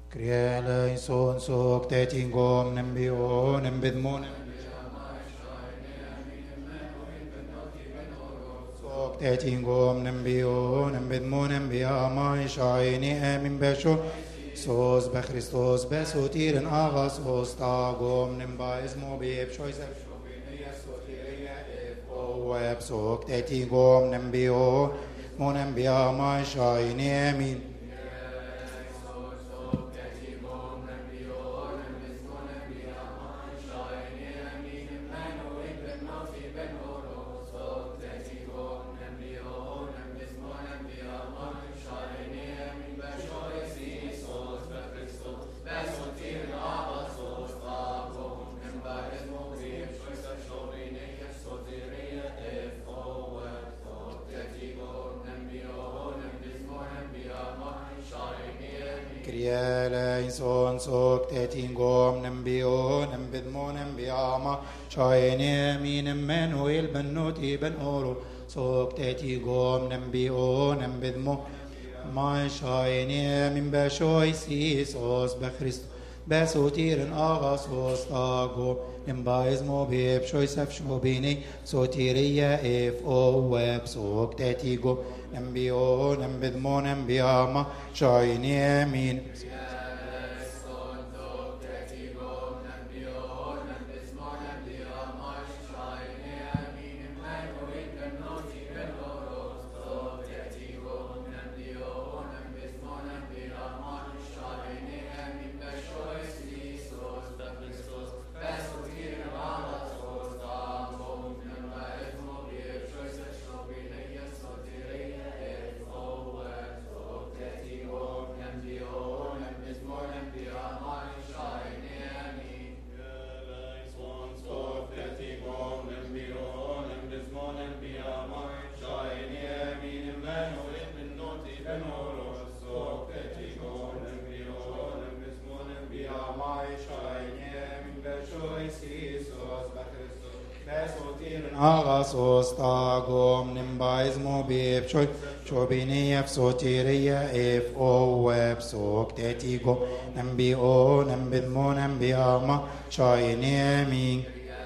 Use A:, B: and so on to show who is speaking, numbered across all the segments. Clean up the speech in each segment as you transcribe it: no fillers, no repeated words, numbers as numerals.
A: Kriele son sok tetingom nembio nembidmon sok tetingom nembio nembidmon nembia mai shaini emin besho sos be Christos be sotiren agas ostagom nemba izmo bib shoysef web sok tetingom nembio monembia mai shaini emin son sok tetingom nembio nembidmo nembiama shaini min Emmanuel benoti ben oro sok tetingom nembio nembidmo mai shaini min beshoy sos be Christ besotiren agas tago nembaizmo bib shoy sef shobini sotiria if o web sok tetigo nembio nembidmo nembiama shaini min Agasos tagom nimbaizmo bib shobini ef sotiria if o web sok tetigo nambio nambidmo nambiama shaini amin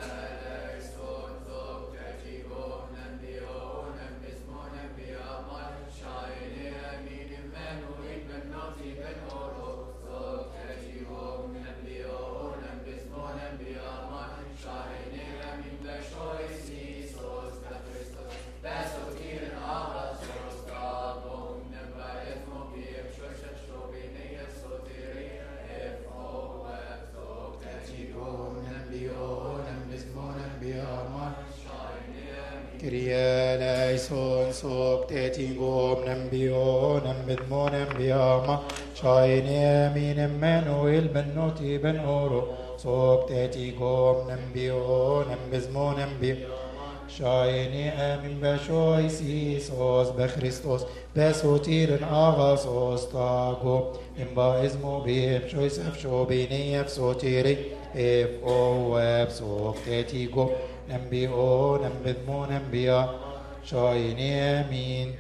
A: sok tetingom nambio nambidmo nambiama shaini min Emmanuel benoti ben oro sok tetingom nambio nambizmo nambi shaini amin beshoy sos be Christos besotiren agas tago imbaizmo bib shoy sef shobini ef sotiri if o web sok tetigo nambio nambidmo nambia shaini amin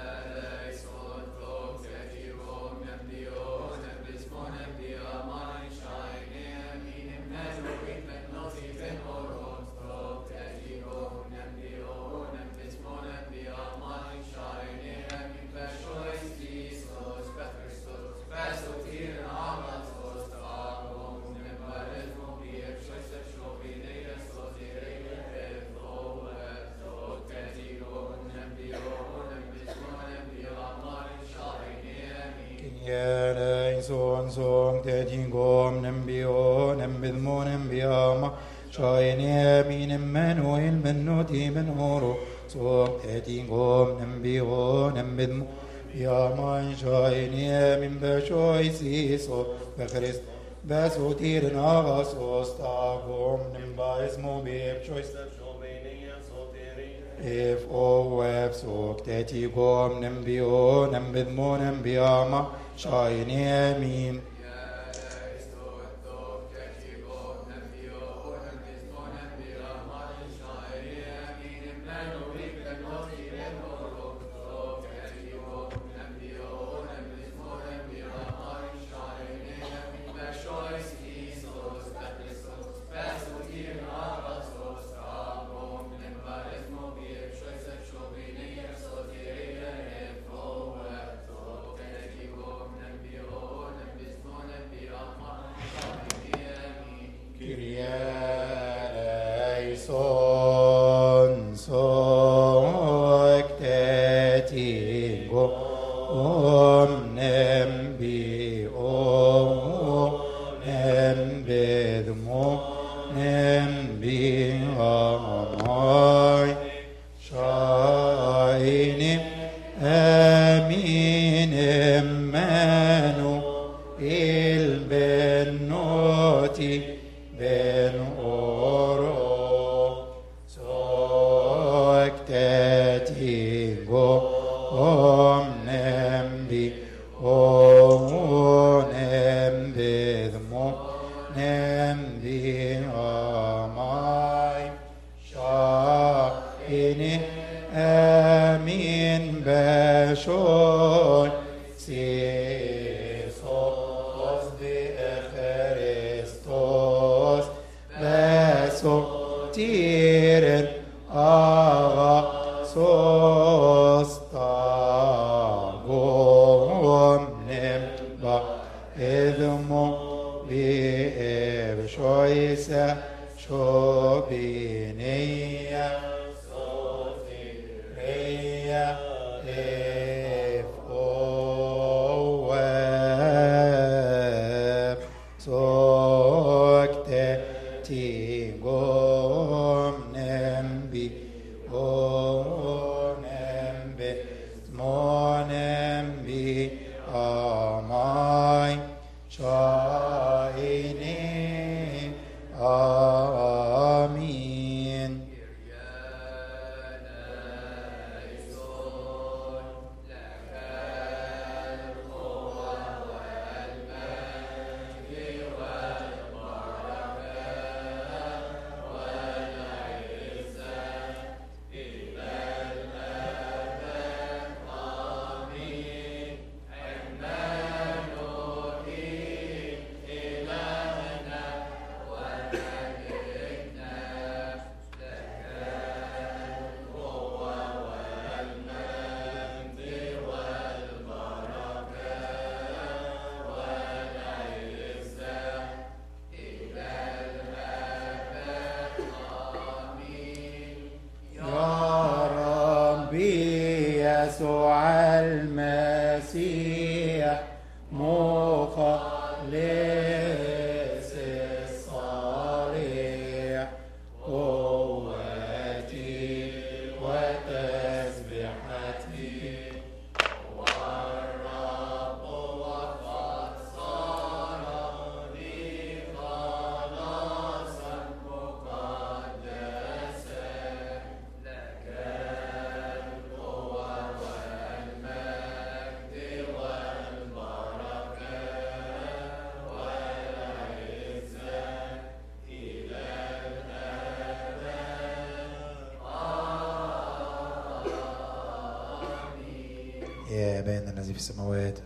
A: son tetingom nembio nembidmo nembiama shaini min Emmanuel benoti ben oro sok tetingom nembio nembidmo biama shaini min beshoy sos be Christ besotiren agas tagom nembaizmo bib shoy if o web sok tetigom nembio nembidmo nembiama shaini amin إني آمين بشوي سيسوس بإخريستوس بسو تيرن آغا سوستاغوم نمبا إذمو بإبشويسا شوبينيا صوفيريا إفقواب سوكت تيغوم نمبي نمبي نمبي آماي شايني آمين يسوع المسيح مخلص الصالح قوتي وتسبيحتي والرب وقد صارني خلاصا مقدسا لك يا أبانا الذي في السماوات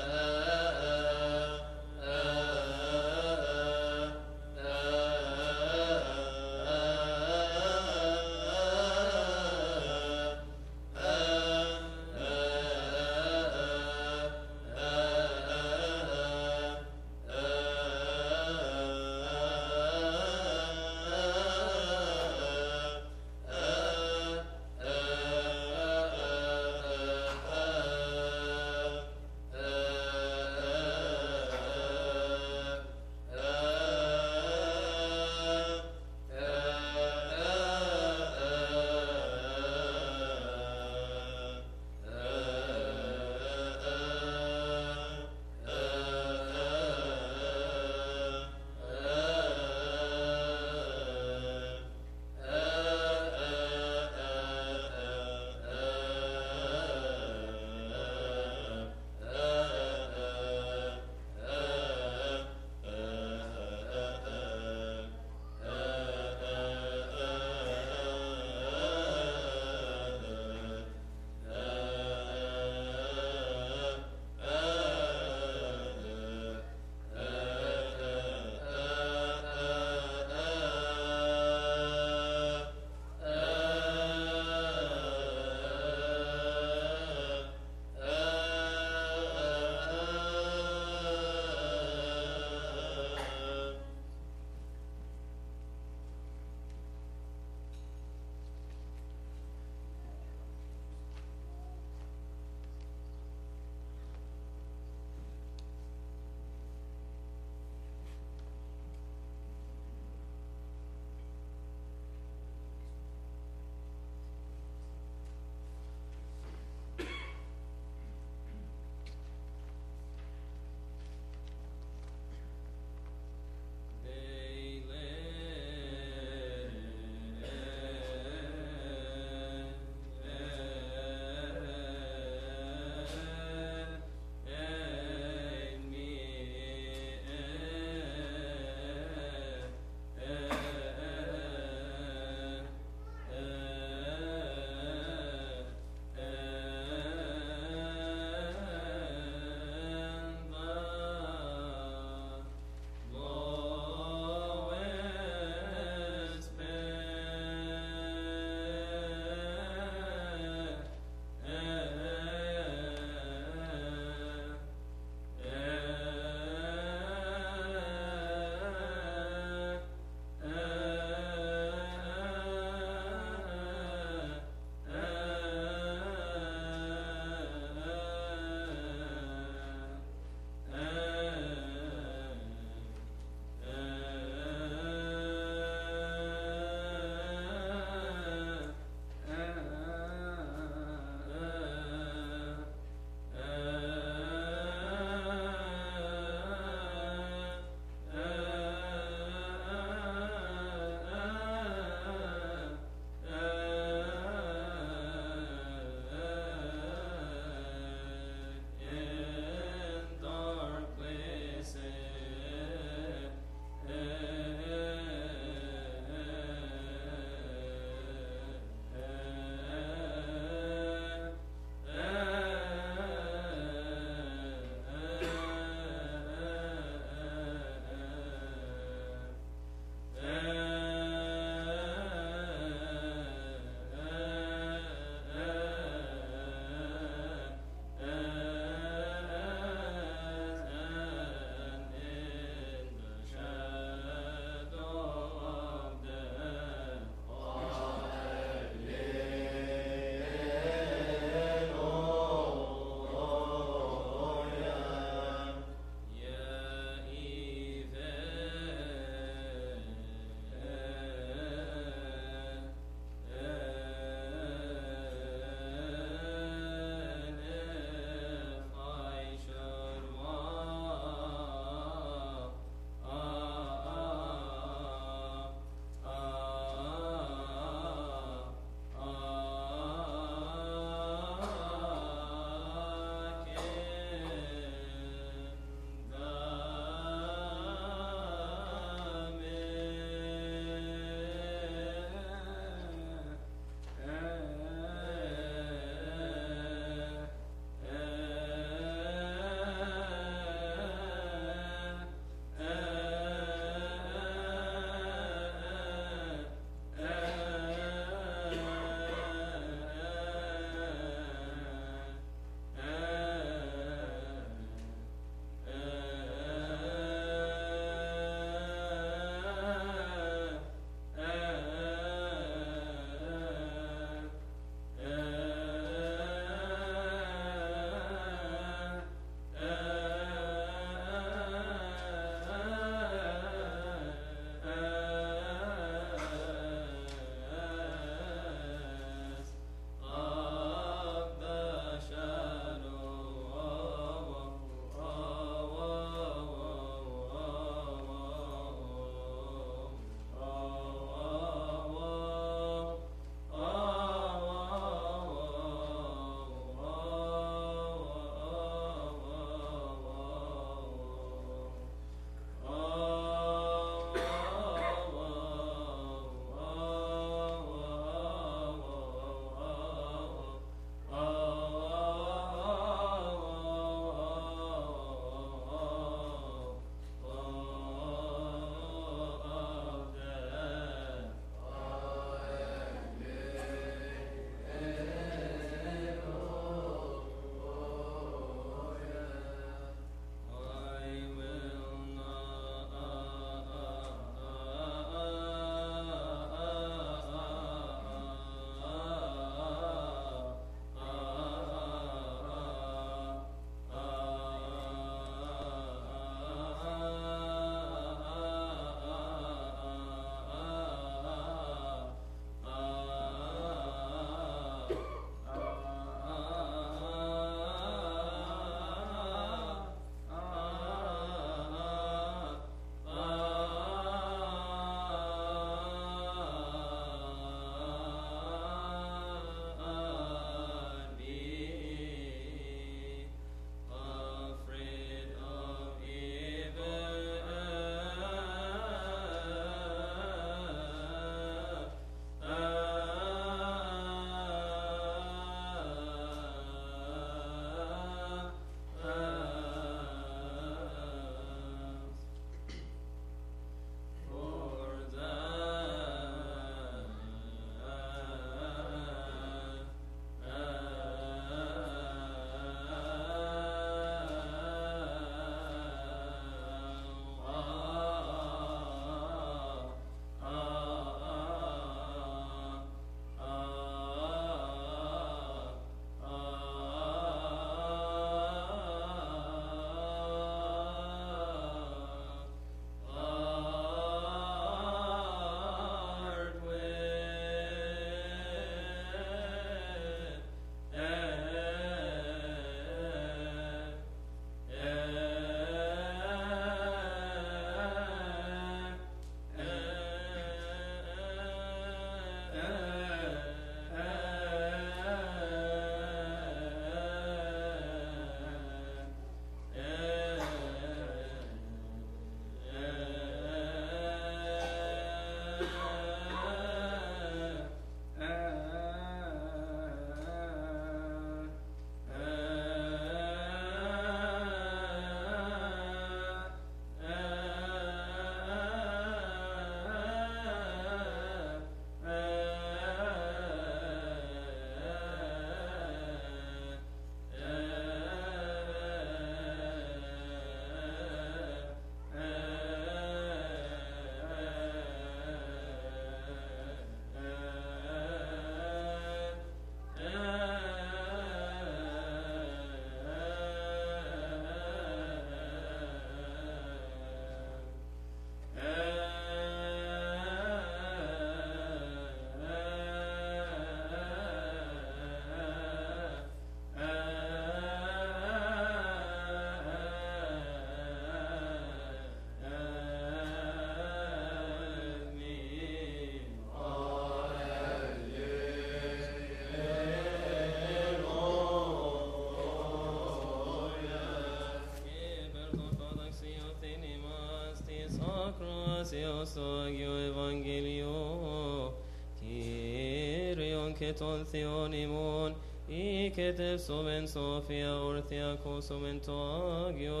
B: Theos agio evangelio Kyrion keton theonimon Iketev somen Sophia orthiakos somen to agio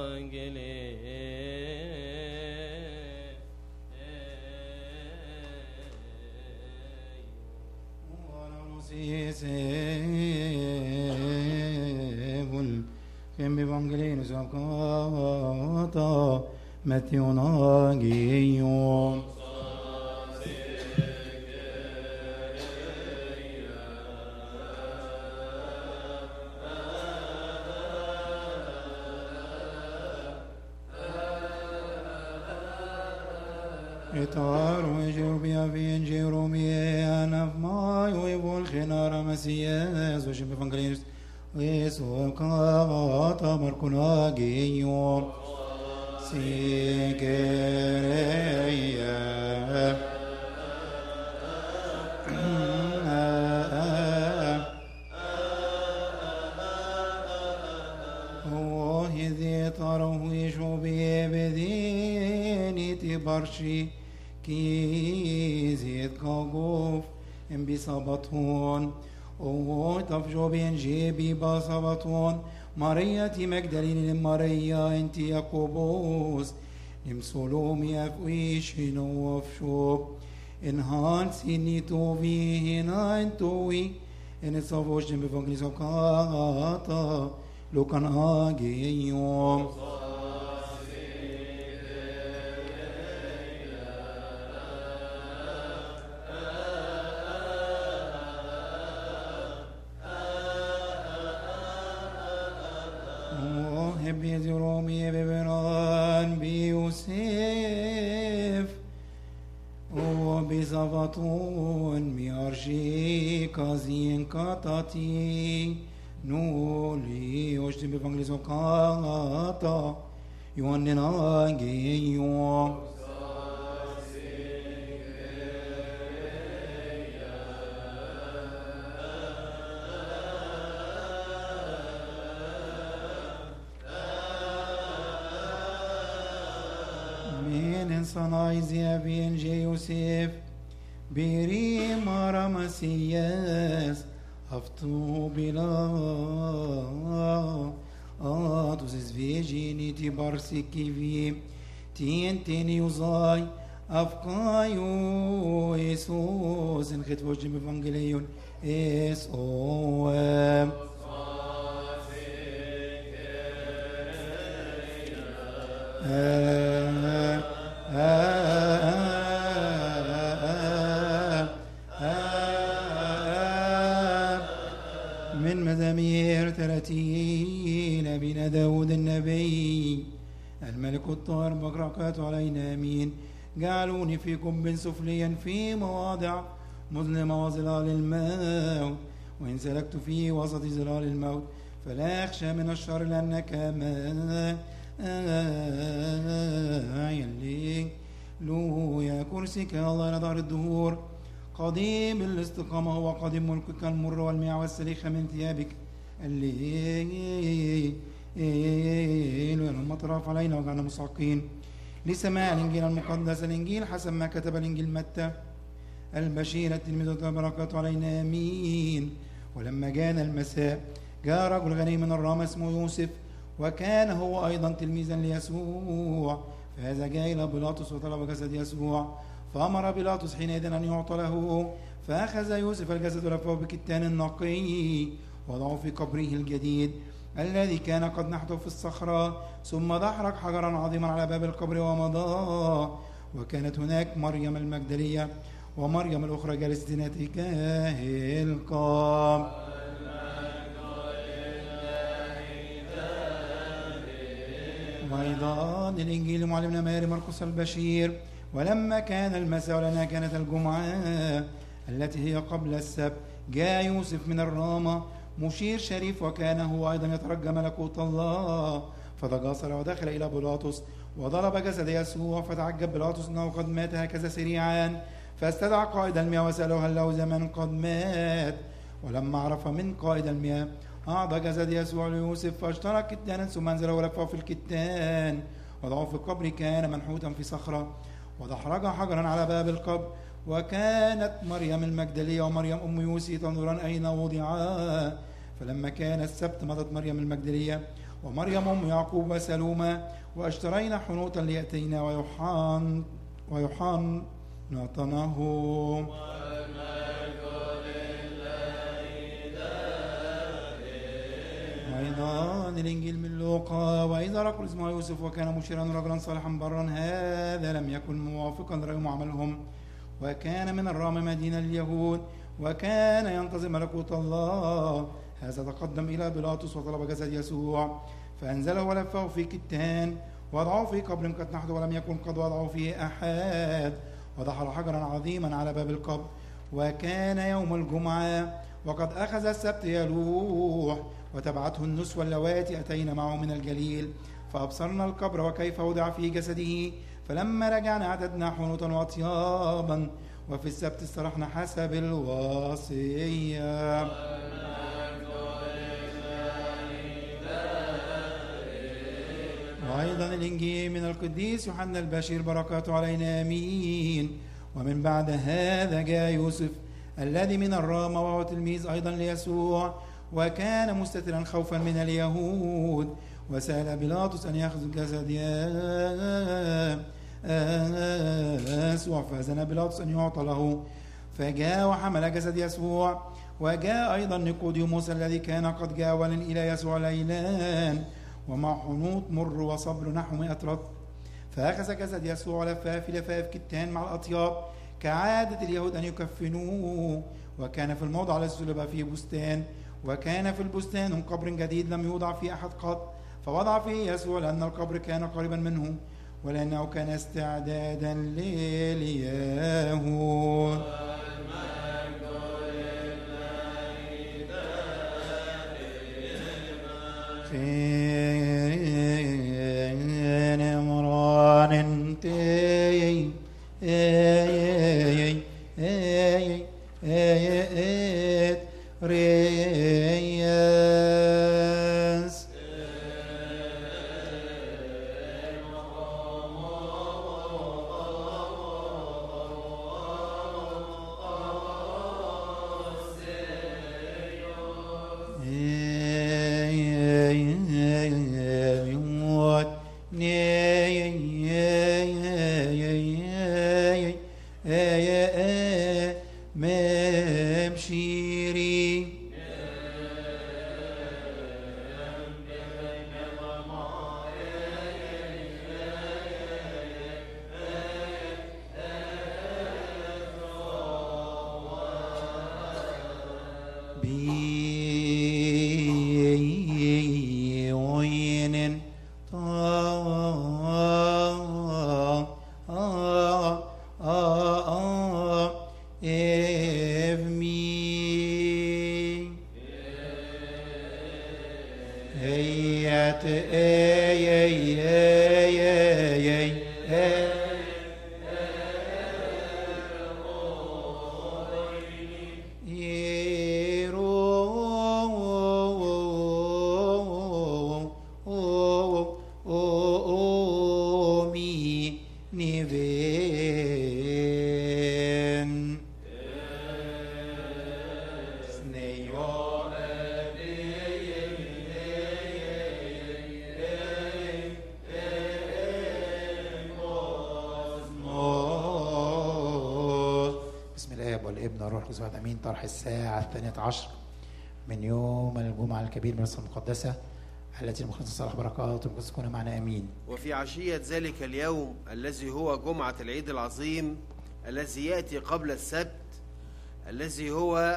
A: Kim evangelinus avkata metionagion. Etar ve Jerubia vien Jerumie anavmai ve volchenara Messias ve Kim evangelinus Yesu kata markunagion. Sigereia O hidhi tarahu yishubi bedini tibarshi ki zid kaguf embisabaton O tafjo ben jebi basabaton Maria ti Magdalene Maria enti Jakobos nim Solomi afwishin ofshop in hans inni tovi hinein tovi in es avos dem evangelis kata lokan ageion Romi beberan biusef O bizavaton miarji kazien katati Nuli oshtim evangelis kata Ioannin ageion Sanayzia vien Yosef Biri mara Masias Aftu bila Atus esvejini ti barsikivi Tienteni uzai Afkayu Jesus En chetvojim evangelion S.O.M. من مزامير 30 بنا داود النبي الملك الطاهر بركاته علينا امين جعلوني فيكم بن سفليا في مواضع مظلمة وظلال الموت وإن سلكت في وسط ظلال الموت فلا أخشى من الشر لأنك ما يلي لويا كرسيك الله إلى دار الدهور قديم الاستقامة هو قديم ملكك المر والمياه والسليخة من ثيابك الليل المطرف علينا وجعلنا مصعقين لسماع الإنجيل المقدس الإنجيل حسب ما كتب الإنجيل متى البشير التلميذ بركاته علينا آمين. ولما جاءنا المساء جاء رجل غني من الرامة اسمه يوسف وكان هو أيضا تلميذا ليسوع فهذا جاء إلى بيلاطس وطلب جسد يسوع فأمر بيلاطس حينئذ أن يعطى له فأخذ يوسف الجسد ولفه بكتان النقي وضعه في قبره الجديد الذي كان قد نحته في الصخرة ثم دحرج حجرا عظيما على باب القبر ومضى. وكانت هناك مريم المجدلية ومريم الأخرى جالستين تجاه القبر. وأيضا الإنجيل معلمنا ماري مرقس البشير. ولما كان المساء ولأنها كانت الجمعة التي هي قبل السبت جاء يوسف من الرامة مشير شريف وكان هو أيضا يترجى ملكوت الله فتجاسر ودخل إلى بيلاطس وضرب جسد يسوع فتعجب بيلاطس أنه قد مات هكذا سريعا فاستدعى قائد المياه وسأله هل له زمان قد مات. ولما عرف من قائد المياه أعطى جسد يسوع ليوسف فاشترى كتانا ثم انزل ولفه في الكتان وضعه في القبر كان منحوتا في صخرة. ودحرج حجرا على باب القبر. وكانت مريم المجدلية ومريم أم يوسي تنظران أين وضعا. فلما كان السبت مضت مريم المجدلية ومريم أم يعقوب وسلومة واشترينا حنوطا ليأتينا ويوحان نطنهم. أيضا الإنجيل من لوقا. وإذا رجل اسمه يوسف وكان مشيرا رجلا صالحا برا، هذا لم يكن موافقا لرأيهم عملهم، وكان من الرام مدينة اليهود، وكان ينتظر ملكوت الله. هذا تقدم إلى بيلاطس وطلب جسد يسوع، فأنزله ولفه في كتان وضعه في قبر قد نحت ولم يكن قد وضعه فيه أحد، ودحر حجرا عظيما على باب القبر. وكان يوم الجمعة وقد أخذ السبت يلوح، وتبعته النسوة اللواتي أتينا معه من الجليل، فأبصرنا القبر وكيف وضع في جسده. فلما رجعنا عددنا حنوطا وأطيابا، وفي السبت استرحنا حسب الوصية. وأيضا الإنجيل من القديس يوحنا البشير بركاته علينا آمين. ومن بعد هذا جاء يوسف الذي من الرامة وهو تلميذ أيضا ليسوع، وكان مستترا خوفا من اليهود، وسأل بيلاطس أن يأخذ جسد يسوع، فأذن بيلاطس أن يعطى له، فجاء وحمل جسد يسوع. وجاء أيضا نيقوديموس الذي كان قد جاول إلى يسوع ليلان ومع حنوط مر وصبر نحو 100 رطل، فأخذ جسد يسوع ولفاه في لفاف كتان مع الأطياب كعادة اليهود أن يكفنوه. وكان في الموضع الذي صلب فيه بستان، وكان في البستان قبر جديد لم يوضع فيه أحد قط، فوضع فيه يسوع لأن القبر كان قريبا منه، ولأنه كان استعدادا لليهود. في نمران رياس أمين. طرح الساعة 12 من يوم الجمعة الكبير من الصلاة المقدسة التي المخلص صالح بركاته تكون معنا أمين.
C: وفي عشية ذلك اليوم الذي هو جمعة العيد العظيم الذي يأتي قبل السبت الذي هو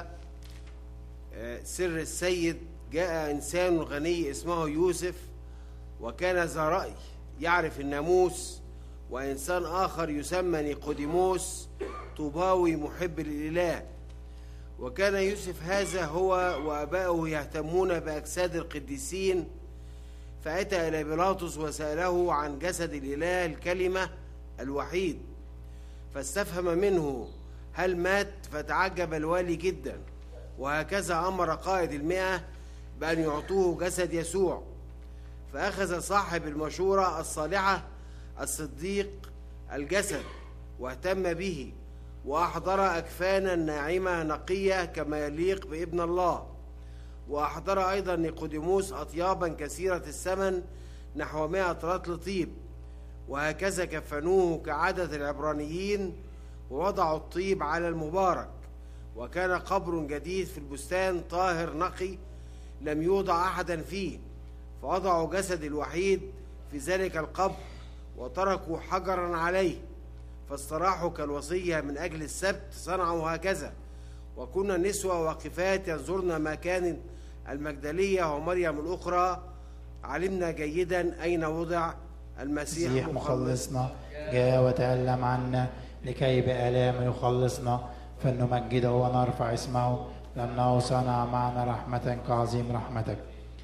C: سر السيد، جاء إنسان غني اسمه يوسف، وكان ذا رأي يعرف الناموس، وإنسان آخر يسمى نيقوديموس طوباوي محب للإله. وكان يوسف هذا هو وآباؤه يهتمون بأجساد القديسين، فأتى إلى بيلاطس وسأله عن جسد الإله الكلمة الوحيد، فاستفهم منه هل مات، فتعجب الوالي جدا، وهكذا أمر قائد 100 بأن يعطوه جسد يسوع. فأخذ صاحب المشورة الصالحة الصديق الجسد واهتم به، وأحضر أكفانا ناعمة نقية كما يليق بابن الله. وأحضر أيضا نيقوديموس أطيابا كثيرة الثمن نحو 100 رطل طيب، وهكذا كفنوه كعادة العبرانيين، ووضعوا الطيب على المبارك. وكان قبر جديد في البستان طاهر نقي لم يوضع أحدا فيه، فوضعوا جسد الوحيد في ذلك القبر وتركوا حجرا عليه، فاستراحوا كالوصية من أجل السبت صنعوا هكذا. وكنا نسوة واقفات ينظرن ما كان المجدلية ومريم الأخرى، علمنا جيدا أين وضع المسيح
A: مخلصنا، جاء وتألم عنا لكي بآلام يخلصنا، فلنمجده ونرفع اسمه لأنه صنع معنا رحمة كعظيم رحمتك.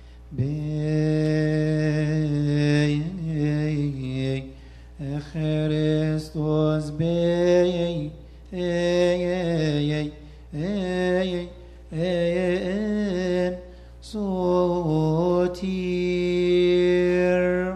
A: Christus sotir.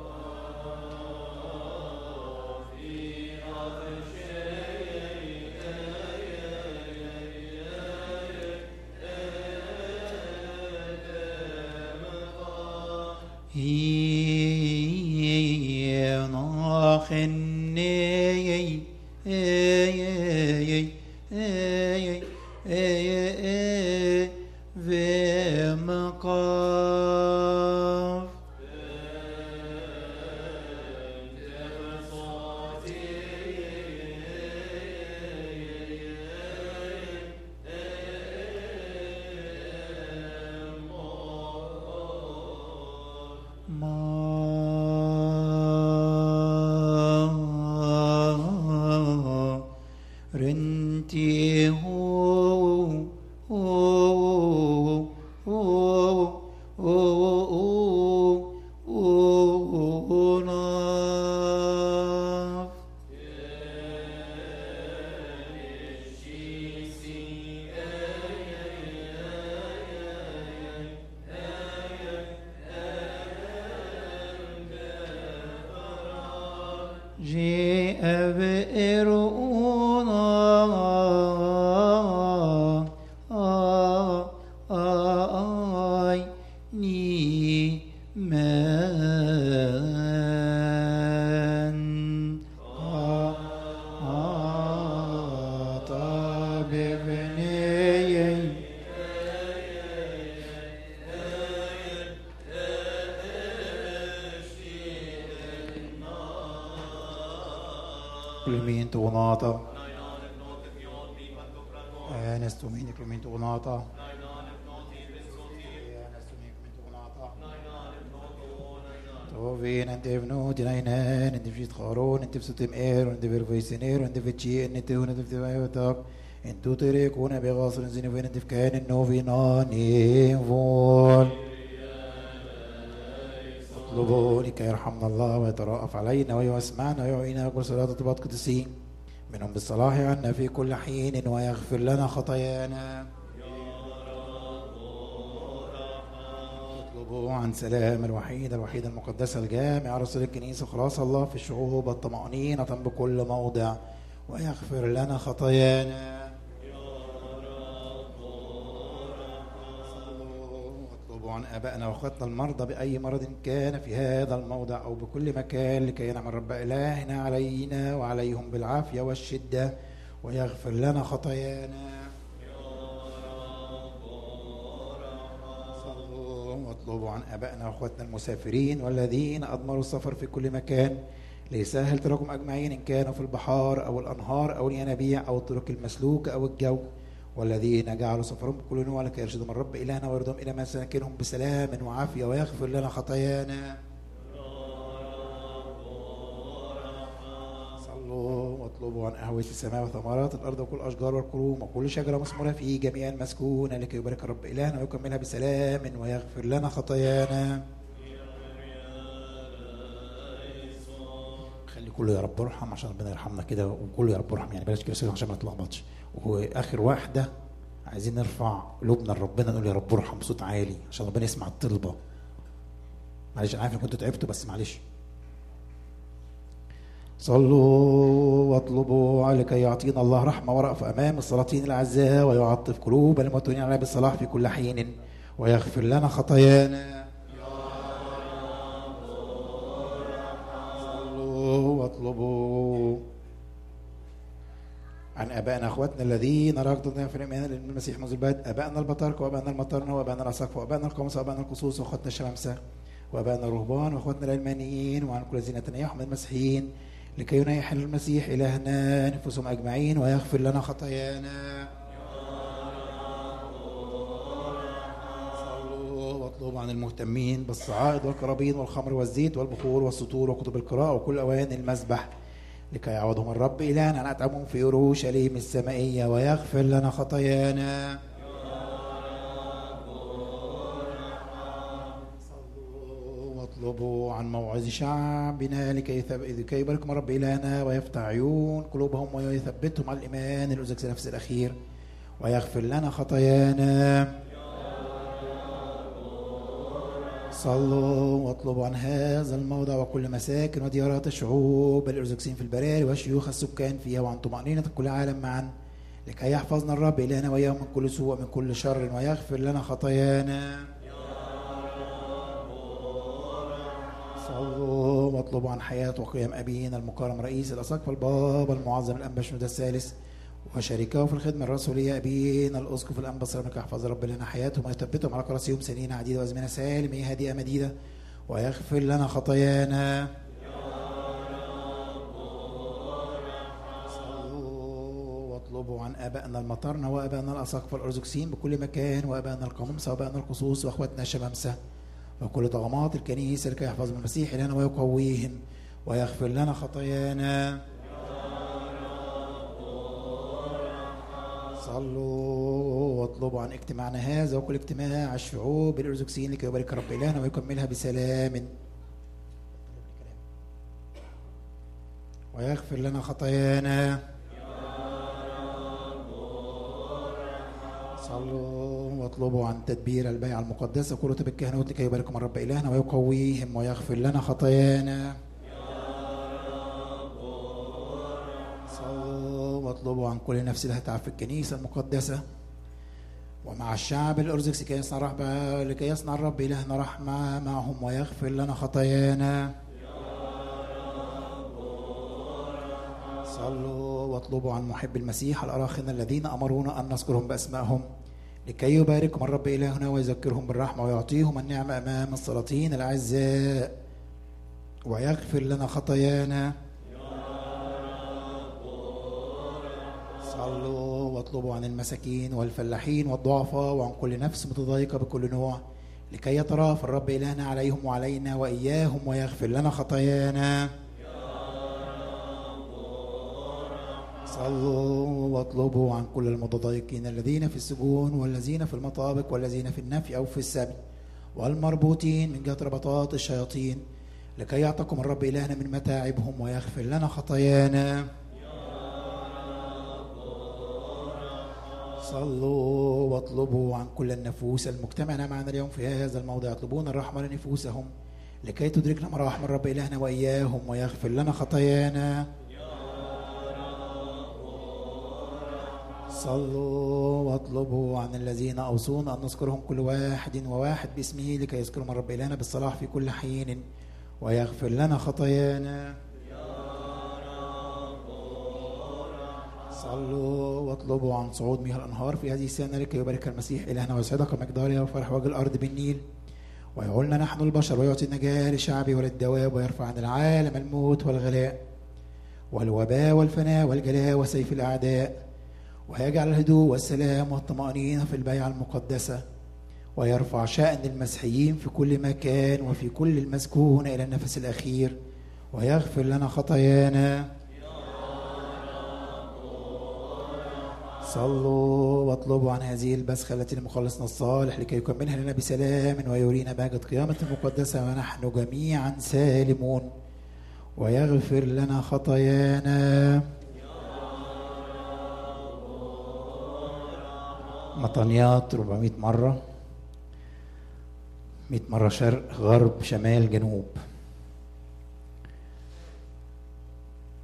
A: تريكون بغاصر زينفين تفكان النوفيناني فول. اطلبوا لكي يرحمنا الله ويترأف علينا ويسمعنا ويعينا كل صلاة طلبات قدسين منهم بالصلاح عنا في كل حين ويغفر لنا خطايانا. اطلبوا عن سلام الوحيدة المقدسة الجامع رسول الكنيسة خلاص الله في الشعوب الطمأنينة بكل موضع ويغفر لنا خطايانا. عن آبائنا وأخواتنا المرضى بأي مرض كان في هذا الموضع أو بكل مكان لكي ينعم الرب إلهنا علينا وعليهم بالعافية والشدة ويغفر لنا خطايانا. صلوا واطلبوا عن آبائنا وأخواتنا المسافرين والذين أضمروا السفر في كل مكان ليسهل طرقهم أجمعين إن كانوا في البحار أو الأنهار أو الينابيع أو الطرق المسلوكة أو الجو، والذين جعلوا سفرهم بكل نوع لكي يرشدهم الرب إلهنا ويردهم إلى مساكنهم بسلام وعافية ويغفر لنا خطايانا. صلوا واطلبوا عن قهوة السماء وثمرات الأرض وكل أشجار والكروم وكل شجرة مثمرة في جميع المسكونة لكي يبارك الرب إلهنا ويكملها بسلام ويغفر لنا خطايانا. خلي كله يا رب ارحم عشان ربنا يرحمنا كده، وكله يا رب ارحم يعني بلاش كده عشان ما نتلخبطش. واخر واحده عايزين نرفع قلوبنا لربنا نقول يا رب ارحم بصوت عالي عشان ربنا يسمع الطلبه. معلش انا عارف ان كنتوا تعبتوا بس معلش. صلوا واطلبوا لكي يعطينا الله رحمة ورأف أمام السلاطين الأعزاء، ويعطف قلوب المتونين عليه بالصلاح في كل حين، ويغفر لنا خطايانا. صلوا واطلبوا عن ابائنا اخواتنا الذين ركضوا في الايمان المسيح منذ البدء، ابائنا البطاركه وابائنا المطرنه وابائنا الاساقفه وابائنا القومسه وابائنا القصوص واخواتنا الشمامسه وابائنا الرهبان واخواتنا العلمانيين، وعن كل الذين تنيحوا من المسيحيين، لكي ينيح المسيح الهنا نفوسهم اجمعين ويغفر لنا خطايانا. صلوا واطلبوا عن المهتمين بالصعائد والقرابين والخمر والزيت والبخور والسطور وكتب القراءه وكل اوان المسبح، لكي يعوضهم الرب إلهنا عن أتعبهم في أورشليم السمائية ويغفر لنا خطايانا. صلوا واطلبوا عن موعظ شعبنا لكي يباركهم الرب إلهنا ويفتح عيون قلوبهم ويثبتهم على الإيمان الأزكس نفس الأخير ويغفر لنا خطايانا. صلوا واطلبوا عن هذا الموضع وكل مساكن وديارات الشعوب الأرثوذكسيين في البراري وشيوخ السكان فيها، وعن طمأنينة كل عالم معا، لكي يحفظنا الرب إلهنا وإياهم من كل سوء ومن كل شر ويغفر لنا خطايانا. صلوا واطلبوا عن حياة وقيام أبينا المكرم رئيس الأساقفة البابا المعظم الأنبا شنودة الثالث وشريكه في الخدمة الرسولية أبينا الأسقف الأنبا صرامك، يحفظ رب لنا حياتهم ويثبتهم على كراسيهم سنين عديدة وأزمنة سالمة هادئة مديدة ويغفر لنا خطايانا. صلوا واطلبوا عن آبائنا المطرنة وآبائنا الأساقفة الأرثوذكسيين بكل مكان وآبائنا القومسة وآبائنا القصوص وأخواتنا الشمامسة وكل طغمات الكنيسة، لكي يحفظهم المسيح لنا ويقويهم ويغفر لنا خطايانا. صلوا واطلبوا عن اجتماعنا هذا وكل اجتماع الشعوب الأرثوذكسيين، لكي يبارك رب إلهنا ويكملها بسلام ويغفر لنا خطايانا. صلوا واطلبوا عن تدبير البيعة المقدسة كل رتب الكهنوت، لكي يباركهم الرب إلهنا ويقويهم ويغفر لنا خطايانا. واطلبوا عن كل نفس لها تعب في الكنيسة المقدسة ومع الشعب الأرثوذكسي لكي يصنع الرب إلهنا رحمة معهم ويغفر لنا خطايانا. صلوا واطلبوا عن محب المسيح الأراخنة الذين أمرونا أن نذكرهم بأسمائهم، لكي يباركهم الرب إلهنا ويذكرهم بالرحمة ويعطيهم النعمة أمام السلاطين الأعزاء ويغفر لنا خطايانا. صلوا واطلبوا عن المساكين والفلاحين والضعفاء وعن كل نفس متضايقة بكل نوع، لكي يترافى الرب إلهنا عليهم وعلينا وإياهم ويغفر لنا خطايانا. صلوا واطلبوا عن كل المتضايقين الذين في السجون والذين في المطابق والذين في النفي أو في السبي والمربوطين من جهة ربطات الشياطين، لكي يعطكم الرب إلهنا من متاعبهم ويغفر لنا خطايانا. صلوا واطلبوا عن كل النفوس المجتمعة معنا اليوم في هذا الموضع، يطلبون الرحمة لنفوسهم، لكي تدركنا مراحم الرب إلهنا وإياهم ويغفر لنا خطايانا. صلوا واطلبوا عن الذين أوصونا أن نذكرهم كل واحد وواحد باسمه، لكي يذكرهم الرب إلهنا بالصلاح في كل حين ويغفر لنا خطايانا. صلوا واطلبوا عن صعود مياه الأنهار في هذه السنة، لكي يبارك المسيح إلهنا ويسعدك مقدارها وفرح وجه الأرض بالنيل، ويعولنا نحن البشر ويعطي النجاة لشعبه وللدواب، ويرفع عن العالم الموت والغلاء والوباء والفناء والجلاء وسيف الأعداء، ويجعل الهدوء والسلام والطمأنينة في البيعة المقدسة، ويرفع شأن المسيحيين في كل مكان وفي كل المسكون إلى النفس الأخير ويغفر لنا خطايانا. صلوا واطلبوا عن هذه البسخة التي لمخلصنا الصالح، لكي يكملها لنا بسلام ويرينا بهجة قيامة المقدسة ونحن جميعا سالمون ويغفر لنا خطايانا. مطنيات 400 مرة، 100 مرة شرق غرب شمال جنوب.